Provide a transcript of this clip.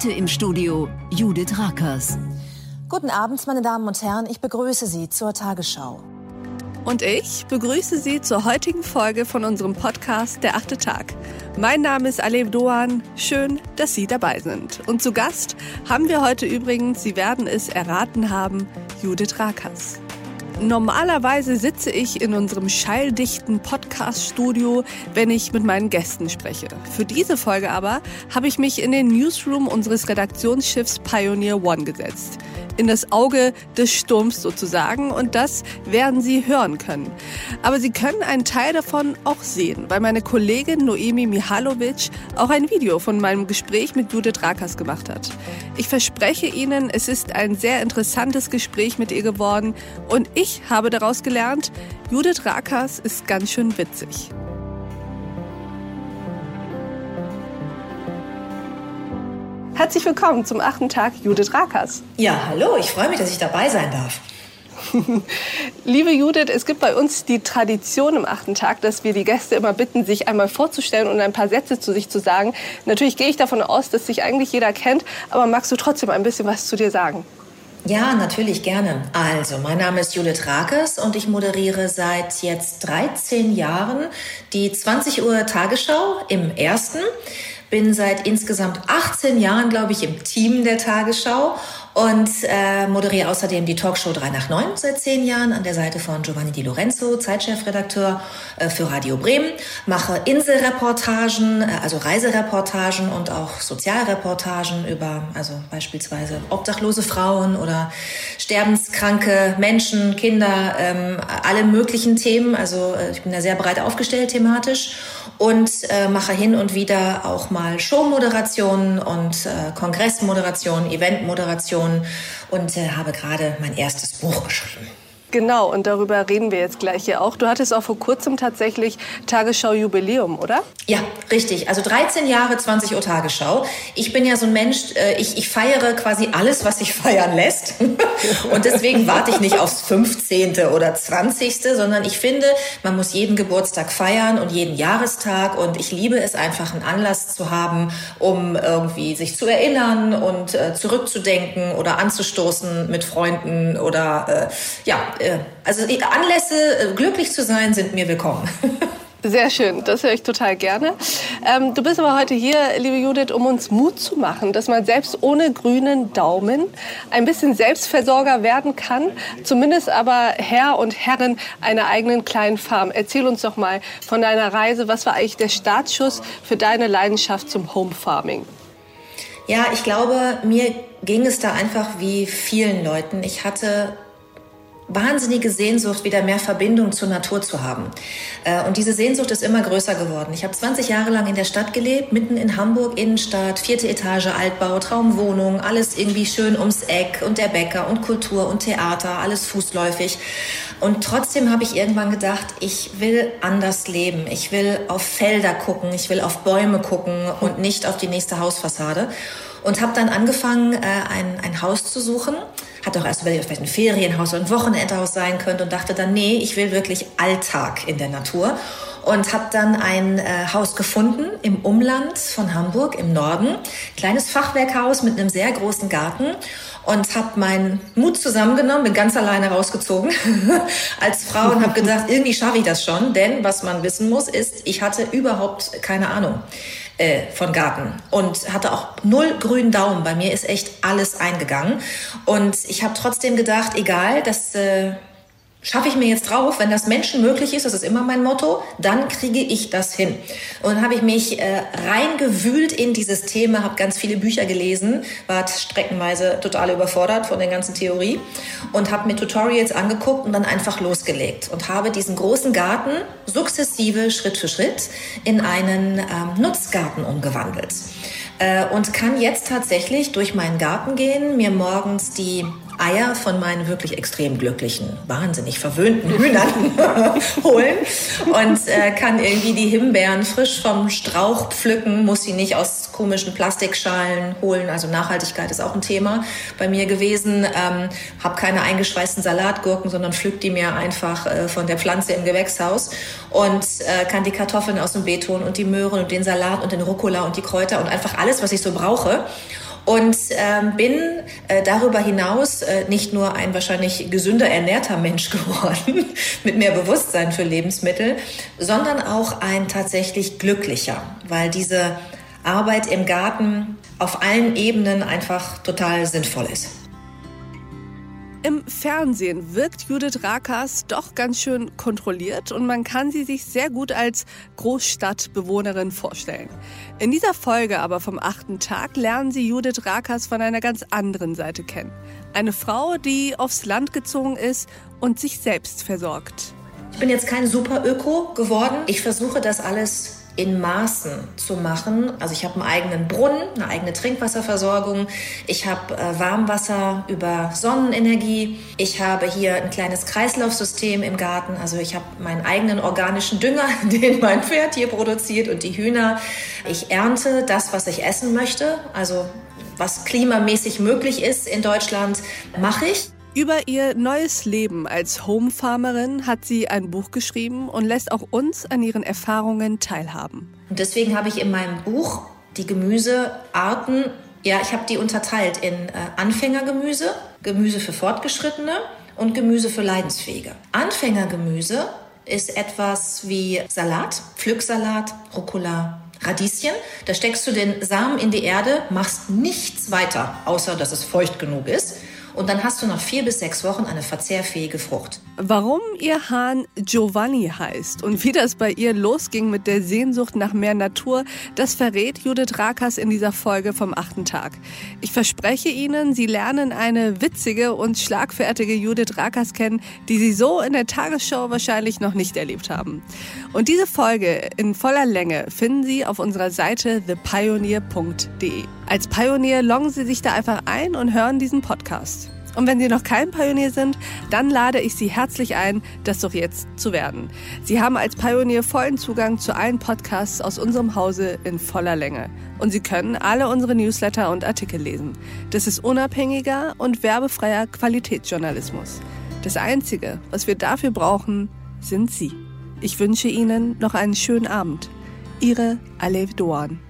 Heute im Studio Judith Rakers. Guten Abend, meine Damen und Herren. Ich begrüße Sie zur Tagesschau. Und ich begrüße Sie zur heutigen Folge von unserem Podcast Der 8. Tag. Mein Name ist Alev Doan. Schön, dass Sie dabei sind. Und zu Gast haben wir heute übrigens, Sie werden es erraten haben, Judith Rakers. Normalerweise sitze ich in unserem schalldichten Podcast-Studio, wenn ich mit meinen Gästen spreche. Für diese Folge aber habe ich mich in den Newsroom unseres Redaktionsschiffs Pioneer One gesetzt. In das Auge des Sturms sozusagen, und das werden Sie hören können. Aber Sie können einen Teil davon auch sehen, weil meine Kollegin Noemi Mihalovic auch ein Video von meinem Gespräch mit Judith Rakers gemacht hat. Ich verspreche Ihnen, es ist ein sehr interessantes Gespräch mit ihr geworden und ich habe daraus gelernt, Judith Rakers ist ganz schön witzig. Herzlich willkommen zum 8. Tag, Judith Rakers. Ja, hallo, ich freue mich, dass ich dabei sein darf. Liebe Judith, es gibt bei uns die Tradition im 8. Tag, dass wir die Gäste immer bitten, sich einmal vorzustellen und ein paar Sätze zu sich zu sagen. Natürlich gehe ich davon aus, dass sich eigentlich jeder kennt, aber magst du trotzdem ein bisschen was zu dir sagen? Ja, natürlich gerne. Also, mein Name ist Judith Rakers und ich moderiere seit jetzt 13 Jahren die 20 Uhr Tagesschau im Ersten. Bin seit insgesamt 18 Jahren, glaube ich, im Team der Tagesschau und moderiere außerdem die Talkshow 3 nach 9 seit 10 Jahren an der Seite von Giovanni Di Lorenzo, Zeitchefredakteur für Radio Bremen. Mache Inselreportagen, also Reisereportagen und auch Sozialreportagen über, also beispielsweise obdachlose Frauen oder sterbenskranke Menschen, Kinder, alle möglichen Themen. Also ich bin da sehr breit aufgestellt thematisch. Und mache hin und wieder auch mal Showmoderationen und Kongressmoderationen, Eventmoderationen und habe gerade mein erstes Buch geschrieben. Genau, und darüber reden wir jetzt gleich hier auch. Du hattest auch vor kurzem tatsächlich Tagesschau-Jubiläum, oder? Ja, richtig. Also 13 Jahre 20 Uhr Tagesschau. Ich bin ja so ein Mensch, ich feiere quasi alles, was sich feiern lässt. Und deswegen warte ich nicht aufs 15. oder 20., sondern ich finde, man muss jeden Geburtstag feiern und jeden Jahrestag. Und ich liebe es einfach, einen Anlass zu haben, um irgendwie sich zu erinnern und zurückzudenken oder anzustoßen mit Freunden oder also die Anlässe, glücklich zu sein, sind mir willkommen. Sehr schön, das höre ich total gerne. Du bist aber heute hier, liebe Judith, um uns Mut zu machen, dass man selbst ohne grünen Daumen ein bisschen Selbstversorger werden kann, zumindest aber Herr und Herrin einer eigenen kleinen Farm. Erzähl uns doch mal von deiner Reise. Was war eigentlich der Startschuss für deine Leidenschaft zum Home Farming? Ja, ich glaube, mir ging es da einfach wie vielen Leuten. Ich hatte wahnsinnige Sehnsucht, wieder mehr Verbindung zur Natur zu haben. Und diese Sehnsucht ist immer größer geworden. Ich habe 20 Jahre lang in der Stadt gelebt, mitten in Hamburg, Innenstadt, 4. Etage, Altbau, Traumwohnung, alles irgendwie schön ums Eck und der Bäcker und Kultur und Theater, alles fußläufig. Und trotzdem habe ich irgendwann gedacht, ich will anders leben. Ich will auf Felder gucken, ich will auf Bäume gucken und nicht auf die nächste Hausfassade. Und habe dann angefangen, ein Haus zu suchen. Hatte auch erst überlegt, ob vielleicht ein Ferienhaus oder ein Wochenendhaus sein könnte und dachte dann, nee, ich will wirklich Alltag in der Natur. Und habe dann ein Haus gefunden im Umland von Hamburg, im Norden. Kleines Fachwerkhaus mit einem sehr großen Garten. Und habe meinen Mut zusammengenommen, bin ganz alleine rausgezogen als Frau und habe gedacht, irgendwie schaffe ich das schon. Denn was man wissen muss, ist, ich hatte überhaupt keine Ahnung von Garten und hatte auch 0 grünen Daumen. Bei mir ist echt alles eingegangen. Und ich habe trotzdem gedacht, egal, das schaffe ich mir jetzt drauf, wenn das Menschen möglich ist, das ist immer mein Motto, dann kriege ich das hin. Und dann habe ich mich reingewühlt in dieses Thema, habe ganz viele Bücher gelesen, war streckenweise total überfordert von der ganzen Theorie und habe mir Tutorials angeguckt und dann einfach losgelegt und habe diesen großen Garten sukzessive, Schritt für Schritt, in einen Nutzgarten umgewandelt. Und kann jetzt tatsächlich durch meinen Garten gehen, mir morgens die Eier von meinen wirklich extrem glücklichen, wahnsinnig verwöhnten Hühnern holen und kann irgendwie die Himbeeren frisch vom Strauch pflücken, muss sie nicht aus komischen Plastikschalen holen. Also Nachhaltigkeit ist auch ein Thema bei mir gewesen. Habe keine eingeschweißten Salatgurken, sondern pflück die mir einfach von der Pflanze im Gewächshaus und kann die Kartoffeln aus dem Beet holen und die Möhren und den Salat und den Rucola und die Kräuter und einfach alles, was ich so brauche. und bin darüber hinaus nicht nur ein wahrscheinlich gesünder ernährter Mensch geworden, mit mehr Bewusstsein für Lebensmittel, sondern auch ein tatsächlich glücklicher, weil diese Arbeit im Garten auf allen Ebenen einfach total sinnvoll ist. Im Fernsehen wirkt Judith Rakers doch ganz schön kontrolliert und man kann sie sich sehr gut als Großstadtbewohnerin vorstellen. In dieser Folge aber vom 8. Tag lernen Sie Judith Rakers von einer ganz anderen Seite kennen. Eine Frau, die aufs Land gezogen ist und sich selbst versorgt. Ich bin jetzt kein Super-Öko geworden. Ich versuche das alles in Maßen zu machen. Also ich habe einen eigenen Brunnen, eine eigene Trinkwasserversorgung. Ich habe Warmwasser über Sonnenenergie. Ich habe hier ein kleines Kreislaufsystem im Garten. Also ich habe meinen eigenen organischen Dünger, den mein Pferd hier produziert und die Hühner. Ich ernte das, was ich essen möchte. Also was klimamäßig möglich ist in Deutschland, mache ich. Über ihr neues Leben als Homefarmerin hat sie ein Buch geschrieben und lässt auch uns an ihren Erfahrungen teilhaben. Und deswegen habe ich in meinem Buch die Gemüsearten, ich habe die unterteilt in Anfängergemüse, Gemüse für Fortgeschrittene und Gemüse für Leidensfähige. Anfängergemüse ist etwas wie Salat, Pflücksalat, Rucola, Radieschen. Da steckst du den Samen in die Erde, machst nichts weiter, außer dass es feucht genug ist. Und dann hast du nach 4 bis 6 Wochen eine verzehrfähige Frucht. Warum ihr Hahn Giovanni heißt und wie das bei ihr losging mit der Sehnsucht nach mehr Natur, das verrät Judith Rakers in dieser Folge vom 8. Tag. Ich verspreche Ihnen, Sie lernen eine witzige und schlagfertige Judith Rakers kennen, die Sie so in der Tagesschau wahrscheinlich noch nicht erlebt haben. Und diese Folge in voller Länge finden Sie auf unserer Seite thepioneer.de. Als Pionier loggen Sie sich da einfach ein und hören diesen Podcast. Und wenn Sie noch kein Pionier sind, dann lade ich Sie herzlich ein, das doch jetzt zu werden. Sie haben als Pionier vollen Zugang zu allen Podcasts aus unserem Hause in voller Länge. Und Sie können alle unsere Newsletter und Artikel lesen. Das ist unabhängiger und werbefreier Qualitätsjournalismus. Das Einzige, was wir dafür brauchen, sind Sie. Ich wünsche Ihnen noch einen schönen Abend. Ihre Alev Doan.